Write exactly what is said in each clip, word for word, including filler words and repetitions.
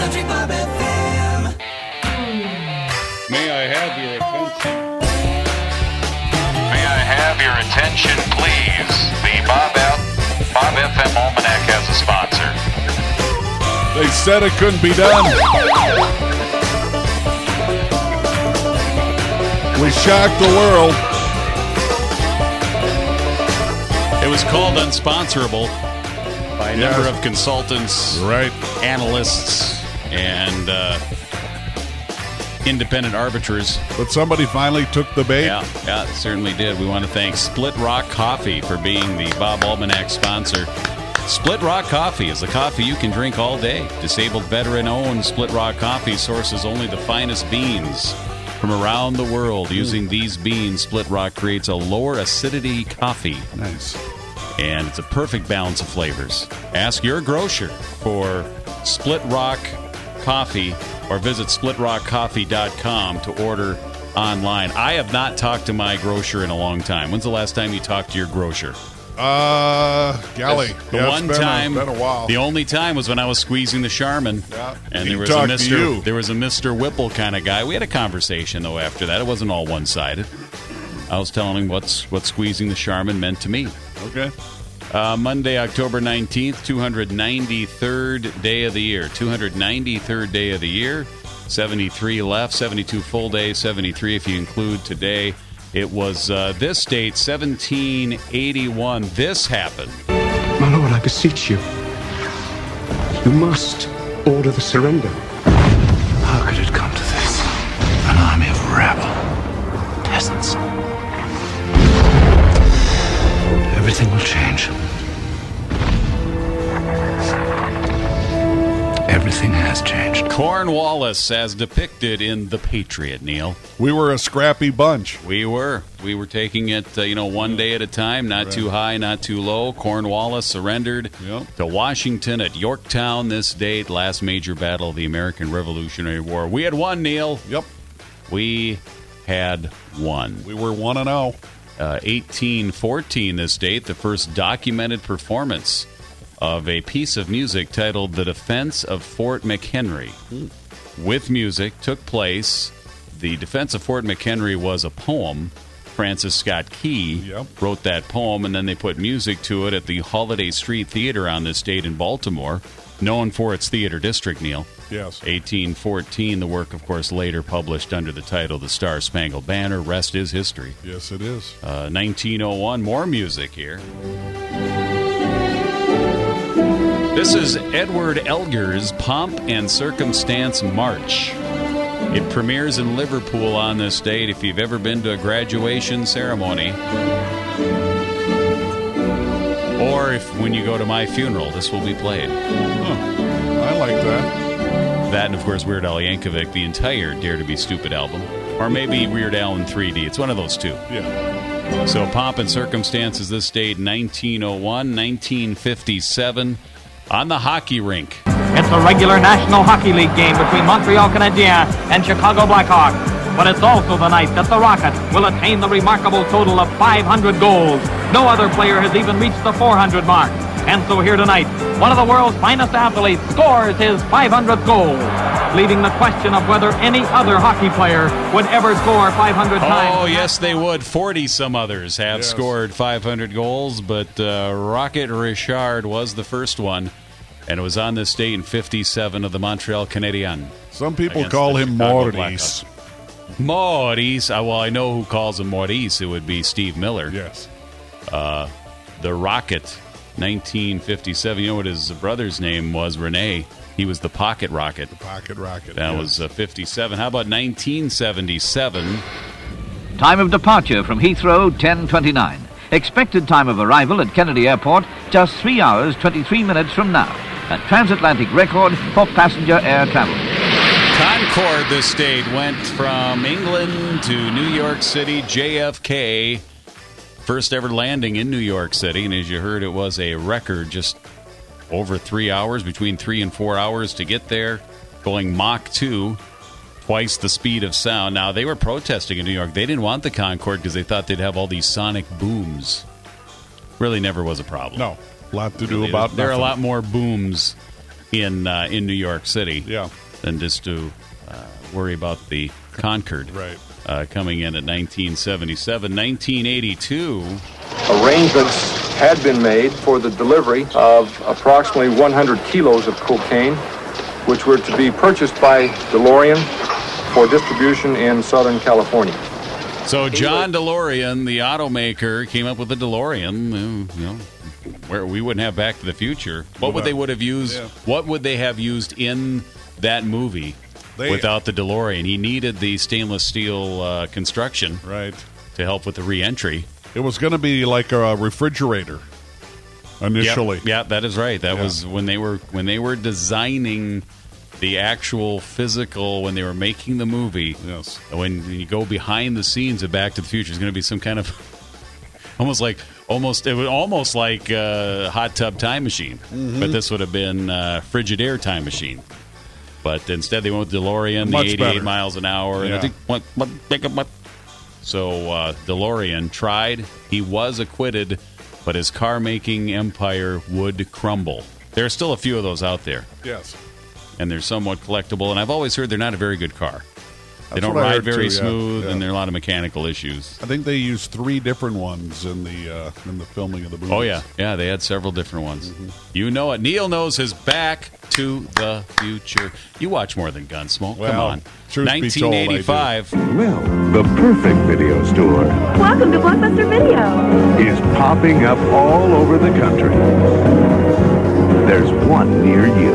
Country Bob F M. May I have your attention? May I have your attention, please? The Bob F. Bob F M Almanac has a sponsor. They said it couldn't be done. We shocked the world. It was called unsponsorable by a Yes. number of consultants, Right. analysts, and uh, independent arbiters. But somebody finally took the bait. Yeah, yeah, it certainly did. We want to thank Split Rock Coffee for being the Bob Almanac sponsor. Split Rock Coffee is the coffee you can drink all day. Disabled veteran-owned Split Rock Coffee sources only the finest beans from around the world. Using these beans, Split Rock creates a lower acidity coffee. Nice. And it's a perfect balance of flavors. Ask your grocer for Split Rock Coffee or visit split rock coffee dot com to order online. I have not talked to my grocer in a long time. When's the last time you talked to your grocer? Uh, golly. The Yeah, one it's been time, a, been a while. the only time was when I was squeezing the Charmin. Yeah. And He there was a talked to Mister you. There was a Mister Whipple kind of guy. We had a conversation though after that. It wasn't all one-sided. I was telling him what's what squeezing the Charmin meant to me. Okay. Uh, Monday, October nineteenth, two hundred ninety-third day of the year. two hundred ninety-third day of the year. seventy-three left, seventy-two full days, seventy-three if you include today. It was uh, this date, seventeen eighty-one. This happened. My lord, I beseech you. You must order the surrender. How could it come to this? An army of rabble, peasants. Everything will change. Everything has changed. Cornwallis, as depicted in The Patriot, Neil. We were a scrappy bunch. We were. We were taking it, uh, you know, one day at a time, not Right. too high, not too low. Cornwallis surrendered Yep. to Washington at Yorktown this date, last major battle of the American Revolutionary War. We had won, Neil. Yep. We had won. We were one and oh. Uh, eighteen fourteen this date, the first documented performance of a piece of music titled The Defense of Fort McHenry. With music took place. The Defense of Fort McHenry was a poem. Francis Scott Key Yep. wrote that poem, and then they put music to it at the Holiday Street Theater on this date in Baltimore, known for its theater district, Neil. Yes. eighteen fourteen, the work, of course, later published under the title The Star-Spangled Banner. Rest is history. Yes, it is. Uh, nineteen oh one, more music here. This is Edward Elgar's Pomp and Circumstance March. It premieres in Liverpool on this date if you've ever been to a graduation ceremony. Or if when you go to my funeral, this will be played. Huh. I like that. That and, of course, Weird Al Yankovic, the entire Dare to Be Stupid album. Or maybe Weird Al in three D. It's one of those two. Yeah. So Pomp and Circumstances this date, nineteen oh one, nineteen fifty-seven, on the hockey rink. It's a regular National Hockey League game between Montreal Canadiens and Chicago Blackhawks. But it's also the night that the Rocket will attain the remarkable total of five hundred goals. No other player has even reached the four hundred mark. And so here tonight, one of the world's finest athletes scores his five hundredth goal, leaving the question of whether any other hockey player would ever score five hundred times. Oh, yes, they would. forty-some others have Yes. scored five hundred goals, but uh, Rocket Richard was the first one, and it was on this date in fifty-seven of the Montreal Canadiens. Some people Against call the him Chicago Maurice. Maurice. Uh, well, I know who calls him Maurice. It would be Steve Miller. Yes. Uh, the Rocket, nineteen fifty-seven. You know what his brother's name was? Rene. He was the Pocket Rocket. The Pocket Rocket. That yes. was uh, fifty-seven. How about nineteen seventy-seven? Time of departure from Heathrow, ten twenty-nine. Expected time of arrival at Kennedy Airport, just three hours, twenty-three minutes from now. A transatlantic record for passenger air travel. Concorde this date went from England to New York City, J F K. First ever landing in New York City, and as you heard, it was a record, just over three hours, between three and four hours to get there, going Mach two, twice the speed of sound. Now, they were protesting in New York. They didn't want the Concorde because they thought they'd have all these sonic booms. Really never was a problem. No. A lot to do Really, about There are a nothing. lot more booms in uh, in New York City Yeah. than just to uh, worry about the Concorde Right. uh, coming in at nineteen seventy-seven. nineteen eighty-two, Arrangements had been made for the delivery of approximately one hundred kilos of cocaine, which were to be purchased by DeLorean for distribution in Southern California. so John DeLorean, the automaker, came up with the DeLorean. uh, You know, where we wouldn't have Back to the Future. What would they would have used? Yeah. What would they have used in that movie They- without the DeLorean? He needed the stainless steel uh, construction Right. to help with the reentry. It was going to be like a refrigerator initially. Yep. Yeah, that is right. That Yeah. was when they were when they were designing the actual physical, when they were making the movie. Yes. When you go behind the scenes of Back to the Future, it's going to be some kind of almost like almost it was almost like a hot tub time machine, Mm-hmm. but this would have been a Frigidaire time machine. But instead, they went with DeLorean, Much the eighty-eight better. miles an hour. And I Yeah. think what what what- what- So uh, DeLorean tried. He was acquitted, but his car-making empire would crumble. There are still a few of those out there, Yes. and they're somewhat collectible. And I've always heard they're not a very good car. They That's don't what I ride heard very too, yeah. smooth, Yeah. and there are a lot of mechanical issues. I think they used three different ones in the uh, in the filming of the movie. Oh, yeah. Yeah, they had several different ones. Mm-hmm. You know it. Neil knows his Back to the Future. You watch more than Gunsmoke. Come Well, on. truth be told, I do. nineteen eighty-five. Well, the perfect video store Welcome to Blockbuster Video. is popping up all over the country. There's one near you.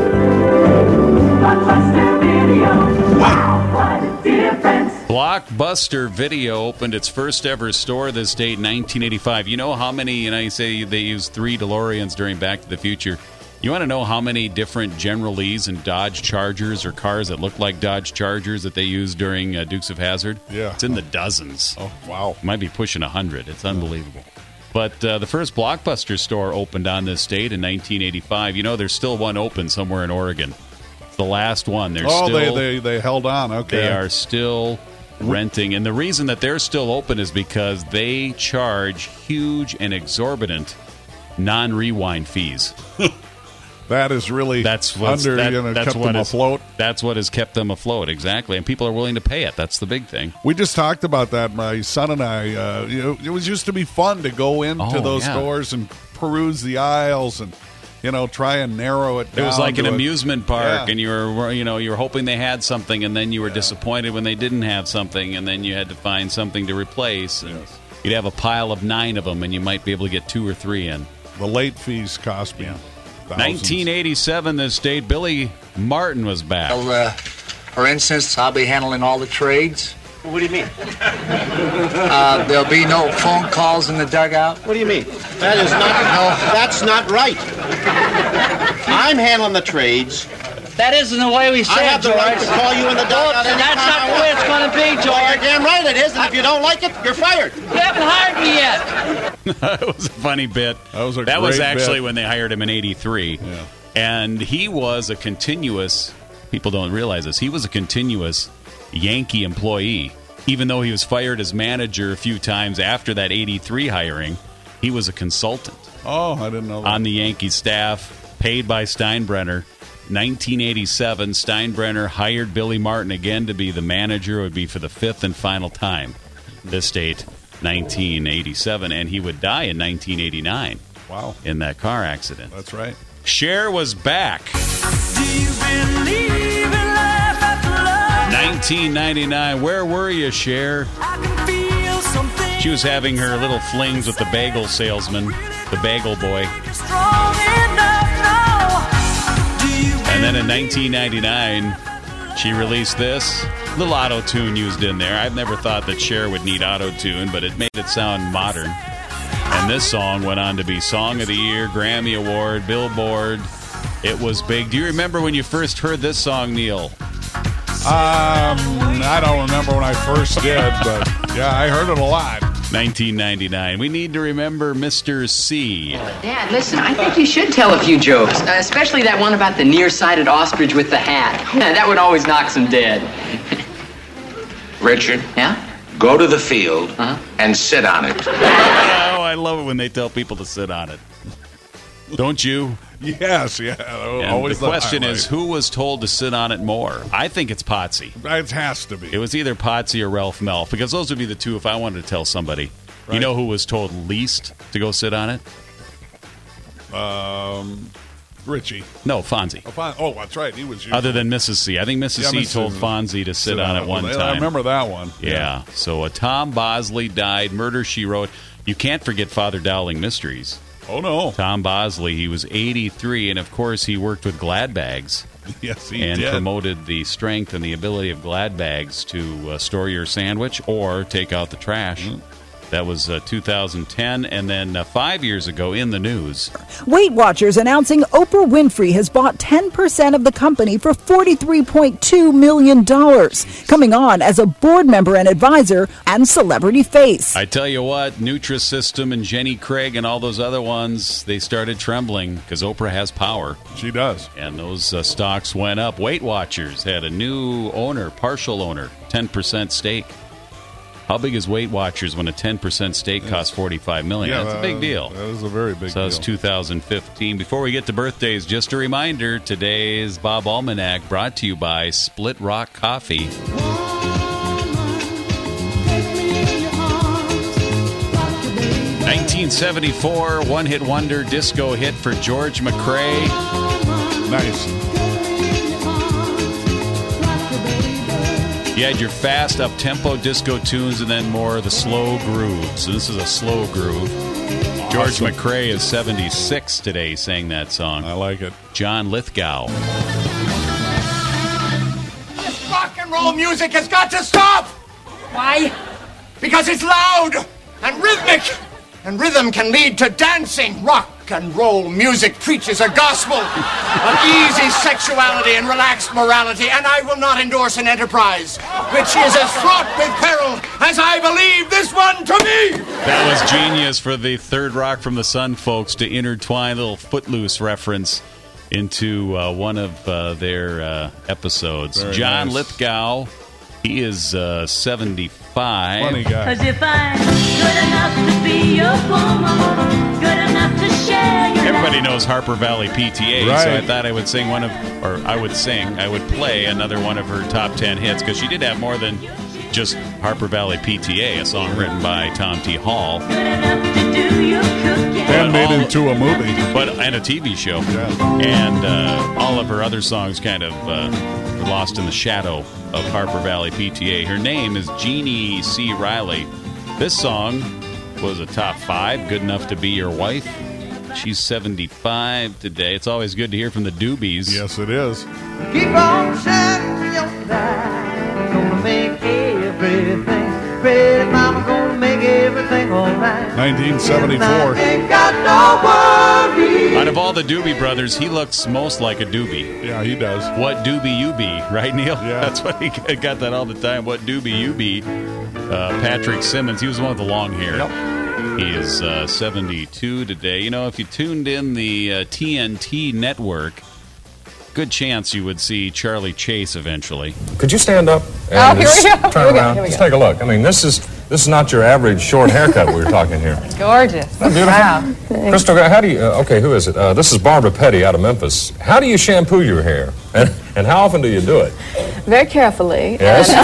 Blockbuster Video. Wow, what a difference. Blockbuster Video opened its first ever store this date, nineteen eighty-five. You know how many, and I say they used three DeLoreans during Back to the Future. You want to know how many different General Lees and Dodge Chargers or cars that look like Dodge Chargers that they used during uh, Dukes of Hazzard? Yeah. It's in the dozens. Oh, wow. Might be pushing one hundred. It's unbelievable. But uh, the first Blockbuster store opened on this date in nineteen eighty-five. You know, there's still one open somewhere in Oregon. The last one. They're Oh, still, they, they they held on. Okay. they are still renting. And the reason that they're still open is because they charge huge and exorbitant non-rewind fees. That is really That's what's, under, that, you know, that's kept what them has- afloat. That's what has kept them afloat, exactly. And people are willing to pay it. That's the big thing. We just talked about that. My son and I. Uh, you know, it was used to be fun to go into Oh, those yeah. stores and peruse the aisles and you know try and narrow it It down. was like an to a- amusement park, Yeah. and you were, you know, you were hoping they had something, and then you were disappointed when they didn't have something, and then you had to find something to replace. And Yes. you'd have a pile of nine of them, and you might be able to get two or three in. The late fees cost me. thousands. nineteen eighty-seven, this date, Billy Martin was back. Well, uh, for instance, I'll be handling all the trades. What do you mean? Uh, there'll be no phone calls in the dugout. What do you mean? That is not. No, that's not right. I'm handling the trades. That isn't the way we say I it, have the George. right to call you in the dugout. And that's not the way it's going to be, Well, you're George. damn right it is, and if you don't like it, you're fired. You haven't hired me yet. It was a funny bit. That was a That was great actually bit. when they hired him in eighty-three. Yeah. And he was a continuous, people don't realize this, he was a continuous Yankee employee. Even though he was fired as manager a few times after that eighty-three hiring, he was a consultant Oh, I didn't know that. on the Yankee staff, paid by Steinbrenner. nineteen eighty-seven, Steinbrenner hired Billy Martin again to be the manager. It would be for the fifth and final time. This date, nineteen eighty-seven, and he would die in nineteen eighty-nine Wow. in that car accident. That's right. Cher was back. nineteen ninety-nine. Where were you, Cher? She was having her little flings with the bagel salesman, the bagel boy. And then in nineteen ninety-nine, she released this. Little auto-tune used in there. I've never thought that Cher would need auto-tune, but it made it sound modern. And this song went on to be Song of the Year, Grammy Award, Billboard. It was big. Do you remember when you first heard this song, Neil? Um, I don't remember when I first did, but yeah, I heard it a lot. nineteen ninety-nine. We need to remember Mister C. Dad, listen, I think you should tell a few jokes, uh, especially that one about the nearsighted ostrich with the hat. That would always knock some dead. Richard? Yeah? Go to the field Uh-huh. and sit on it. Oh, I love it when they tell people to sit on it. Don't you? Yes, yeah. And Always the question highlight. is, who was told to sit on it more? I think it's Potsy. It has to be. It was either Potsy or Ralph Melf, because those would be the two if I wanted to tell somebody. Right. You know who was told least to go sit on it? Um, Richie. No, Fonzie. Oh, Fon- oh, that's right. He was usually- Other than Missus C. I think Missus Yeah, C Missus told Fonzie to sit, sit on on it it. one I time. remember that one. Yeah. Yeah. So uh, Tom Bosley died. Murder, She Wrote. You can't forget Father Dowling Mysteries. Oh, no. Tom Bosley, he was eighty-three, and of course he worked with Glad Bags. Yes, he and did. promoted the strength and the ability of Glad Bags to uh, store your sandwich or take out the trash. Mm. That was uh, two thousand ten, and then uh, five years ago in the news. Weight Watchers announcing Oprah Winfrey has bought ten percent of the company for forty-three point two million dollars, coming on as a board member and advisor and celebrity face. I tell you what, Nutrisystem and Jenny Craig and all those other ones, they started trembling because Oprah has power. She does. And those uh, stocks went up. Weight Watchers had a new owner, partial owner, ten percent stake. How big is Weight Watchers when a ten percent stake costs forty-five million dollars? Yeah, That's a big uh, deal. That is a very big so that was deal. two thousand fifteen. Before we get to birthdays, just a reminder, today's Bob Almanac brought to you by Split Rock Coffee. nineteen seventy-four, one-hit wonder disco hit for George McCrae. Nice. You had your fast, up-tempo disco tunes and then more of the slow grooves. So this is a slow groove. George Awesome. McCrae is seventy-six today, sang that song. I like it. John Lithgow. This rock and roll music has got to stop! Why? Because it's loud and rhythmic, and rhythm can lead to dancing. Rock and roll music preaches a gospel of easy sexuality and relaxed morality, and I will not endorse an enterprise which is as fraught with peril as I believe this one to be. That was genius for the Third Rock from the Sun folks to intertwine a little Footloose reference into uh, one of uh, their uh, episodes. Very John nice. Lithgow, he is uh, seventy-five. Funny guy. Cause if I'm good enough to be your woman, good enough to share your Everybody life. knows Harper Valley P T A, so Right. I thought I would sing one of, or I would sing, I would play another one of her top ten hits, because she did have more than just Harper Valley P T A, a song written by Tom T. Hall. Good enough to do your cooking. And made all- into a movie. But and a T V show, Yeah. and uh, all of her other songs kind of uh, were lost in the shadow of Harper Valley P T A. Her name is Jeannie C. Riley. This song was a top five, Good Enough to Be Your Wife. She's seventy-five today. It's always good to hear from the Doobies. Yes, it is. Keep on shining your light. Gonna make everything. Pretty mama gonna make everything alright. nineteen seventy-four. Ain't got no worries. Out of all the Doobie Brothers, he looks most like a Doobie. Yeah, he does. What Doobie you be, right, Neil? Yeah. That's what he got that all the time. What Doobie you be? Uh, Patrick Simmons. He was the one with the long hair. Yep. He is uh, seventy-two today. You know, if you tuned in the uh, T N T network, good chance you would see Charlie Chase eventually. Could you stand up and Oh, here we just go. turn Here we go. around? Here we Just go. take a look. I mean, this is this is not your average short haircut we were talking here. Gorgeous. Beautiful. Wow. Crystal, how do you? Uh, okay, who is it? Uh, this is Barbara Petty out of Memphis. How do you shampoo your hair, and and how often do you do it? Very carefully.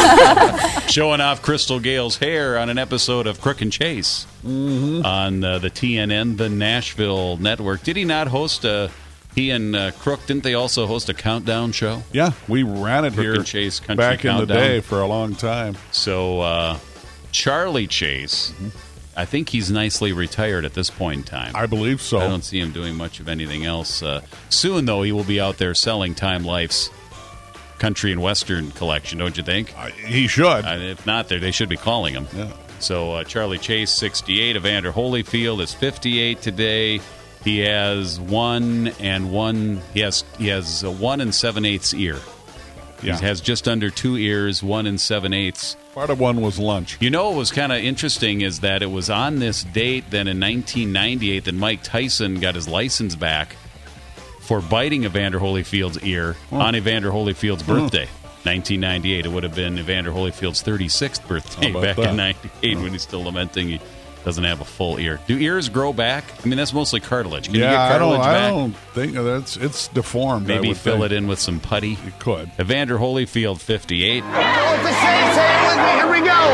Yes. Showing off Crystal Gale's hair on an episode of Crook and Chase Mm-hmm. on uh, the T N N, the Nashville network. Did he not host a? He and uh, Crook, didn't they also host a countdown show? Yeah, we ran it Crook here and Chase Country back in the Countdown. day for a long time. So uh, Charlie Chase, I think he's nicely retired at this point in time. I believe so. I don't see him doing much of anything else. Uh, soon, though, he will be out there selling Time Life's country and western collection, don't you think? Uh, he should. Uh, if not, they they should be calling him. Yeah. So uh, Charlie Chase, sixty-eight. Evander Holyfield is fifty-eight today. He has one and one. He has he has a one and seven eighths ear. Yeah. He has just under two ears, one and seven eighths. Part of one was lunch. You know what was kind of interesting is that it was on this date, then in nineteen ninety-eight, that Mike Tyson got his license back for biting Evander Holyfield's ear Oh. on Evander Holyfield's Oh. birthday. nineteen ninety-eight. It would have been Evander Holyfield's thirty-sixth birthday How about back that? in ninety-eight when he's still lamenting he Doesn't have a full ear. Do ears grow back? I mean, that's mostly cartilage. Can yeah, you get cartilage I don't, back? I don't think that's it's deformed. Maybe I would fill think. it in with some putty. You could. Evander Holyfield, fifty-eight. What to say, say it with me. Here we go.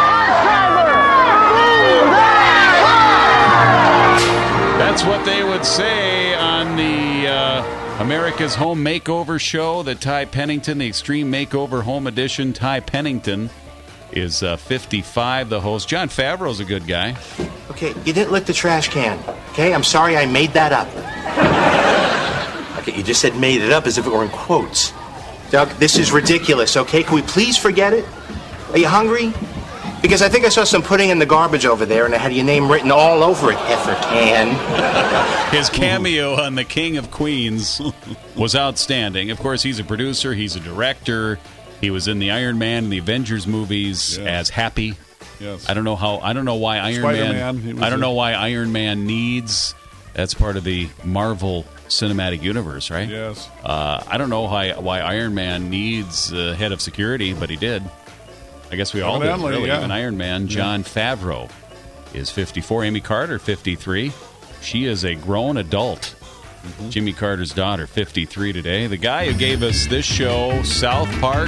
That's what they would say on the uh, America's Home Makeover show that Ty Pennington, the Extreme Makeover Home Edition, Ty Pennington is uh, fifty-five, the host. Jon Favreau's a good guy. Okay, you didn't lick the trash can. Okay, I'm sorry I made that up. Okay, you just said made it up as if it were in quotes. Doug, this is ridiculous, okay? Can we please forget it? Are you hungry? Because I think I saw some pudding in the garbage over there, and it had your name written all over it, heifer can. His cameo on The King of Queens was outstanding. Of course, he's a producer, he's a director. He was in the Iron Man and the Avengers movies Yes. as Happy. Yes. I don't know how. I don't know why Iron Spider-Man, he Man. was I don't a- know why Iron Man needs. That's part of the Marvel Cinematic Universe, right? Yes. Uh, I don't know why why Iron Man needs a head of security, but he did. I guess we all did. Evidently, Really, yeah. even Iron Man. Jon Favreau is fifty-four. Amy Carter, fifty-three. She is a grown adult. Mm-hmm. Jimmy Carter's daughter, fifty-three today. The guy who gave us this show, South Park.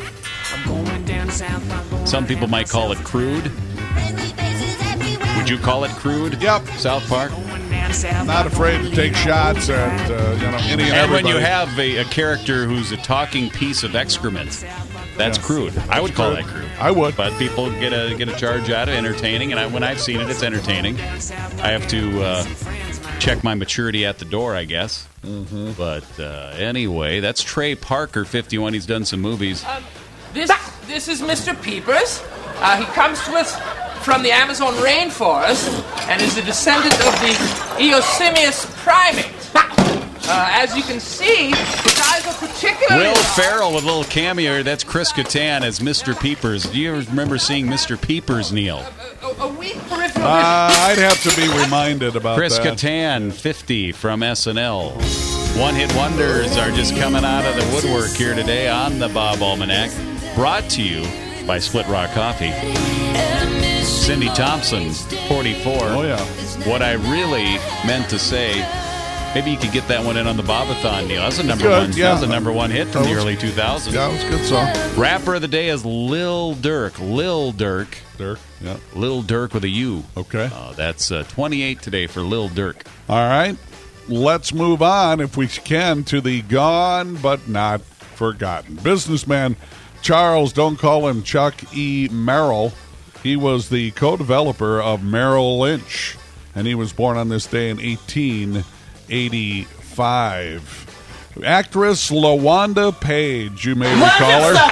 Some people might call it crude. Would you call it crude? Yep. South Park? Not afraid to take shots at uh, you know any and, And when everybody. you have a, a character who's a talking piece of excrement, that's Yeah. crude. I would call crude. that crude. I would. But people get a get a charge out of entertaining, and I, when I've seen it, it's entertaining. I have to uh, check my maturity at the door, I guess. Mm-hmm. But uh, anyway, that's Trey Parker, fifty-one. He's done some movies. Um, this this is Mister Peepers. Uh, he comes to us from the Amazon rainforest and is a descendant of the Eosimius primate. Uh, as you can see, his eyes are particularly Will large. Ferrell with a little cameo. That's Chris Kattan as Mister Peepers. Do you ever remember seeing Mister Peepers, Neil? A, a weak peripheral Uh, I'd have to be reminded about Chris that. Kattan, fifty, from S N L. One-hit wonders are just coming out of the woodwork here today on the Bob Almanac. Brought to you by Split Rock Coffee. Cindy Thompson, forty-four. Oh, yeah. What I really meant to say, maybe you could get that one in on the Bobathon, Neil. That's a number Good, one. yeah. That was a number one hit from That the was- early two thousands. Yeah, it was a good song. Rapper of the day is Lil Durk. Lil Durk. Dirk, yeah. Lil Durk with a U. Okay. Uh, that's uh, twenty-eight today for Lil Durk. All right. Let's move on, if we can, to the gone but not forgotten. Businessman Charles, don't call him Chuck E. Merrill. He was the co-developer of Merrill Lynch, and he was born on this day in eighteen eighty-five. Actress LaWanda Page, you may recall her.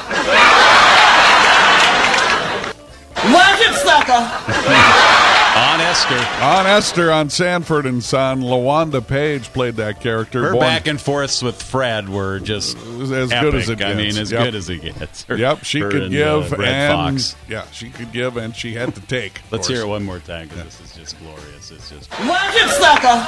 Watch it, sucker! On Esther. On Esther on Sanford and Son, LaWanda Page played that character. Her born- back and forths with Fred were just as epic. good as it I gets. mean, as Yep. good as it gets. Her- Yep, she her could and, give uh, Red and Fox. yeah, she could give and she had to take. of Let's course. hear it one more time because this is just glorious. It's just Watch it, sucker!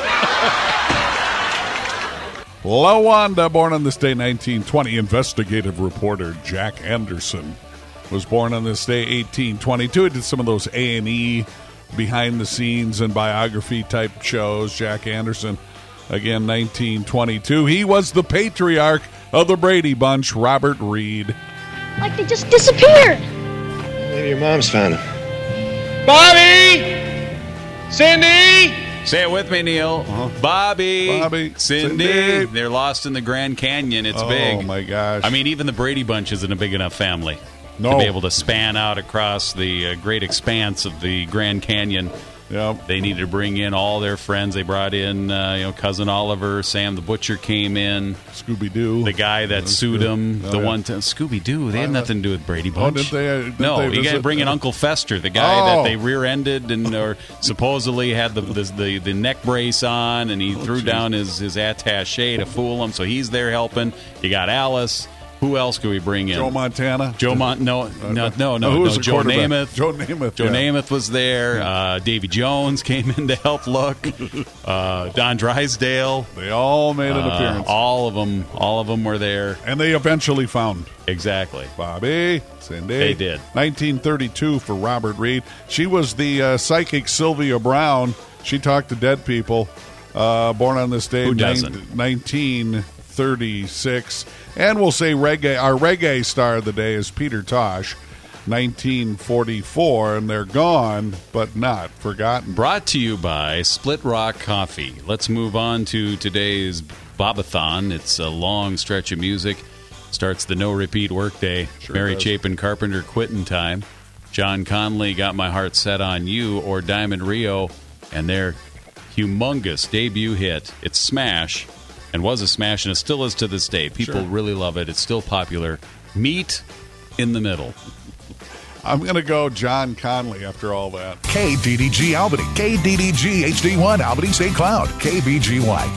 LaWanda, born on this day, nineteen twenty. Investigative reporter Jack Anderson was born on this day, eighteen twenty-two. He did some of those A and E behind-the-scenes and biography-type shows. Jack Anderson, again, nineteen twenty-two. He was the patriarch of the Brady Bunch, Robert Reed. Like they just disappeared. Maybe your mom's found him. Bobby! Cindy! Say it with me, Neil. Bobby, Bobby, Cindy. Cindy. They're lost in the Grand Canyon. It's Oh, big. my gosh. I mean, even the Brady Bunch isn't a big enough family No. to be able to span out across the uh, great expanse of the Grand Canyon. Yep. They needed to bring in all their friends. They brought in, uh, you know, Cousin Oliver. Sam the Butcher came in. Scooby-Doo. The guy that That's sued good. him. Oh, the yeah. one to Scooby-Doo. They had Uh, nothing to do with Brady Oh, Bunch. did they? uh, Did no, they you got to visit? bring in Uncle Fester, the guy Oh. that they rear-ended and or supposedly had the, the the the neck brace on, and he threw geez. down his his attaché to fool him. So he's there helping. You got Alice. Who else could we bring in? Joe Montana. Joe Mon. No, no, no, no. Who was no the Joe quarterback? Namath. Joe Namath. Joe yeah. Namath was there. Uh, Davy Jones came in to help look. Uh, Don Drysdale. They all made an Uh, appearance. all of them. All of them were there. And they eventually found Exactly. Bobby, Cindy. They did. nineteen thirty-two for Robert Reed. She was the uh, psychic Sylvia Brown. She talked to dead people. Uh, born on this day, Who doesn't? nineteen thirty-six. And we'll say reggae. Our reggae star of the day is Peter Tosh, nineteen forty-four. And they're gone, but not forgotten. Brought to you by Split Rock Coffee. Let's move on to today's Bobathon. It's a long stretch of music. Starts the no-repeat workday. Sure Mary does. Chapin Carpenter quitting time. John Conley, Got My Heart Set on You, or Diamond Rio, and their humongous debut hit. It's Smash, and was a smash, and it still is to this day. People Sure. really love it. It's still popular. Meet in the Middle. I'm going to go John Conley after all that. K D D G Albany, K D D G H D one Albany Saint Cloud, K B G Y.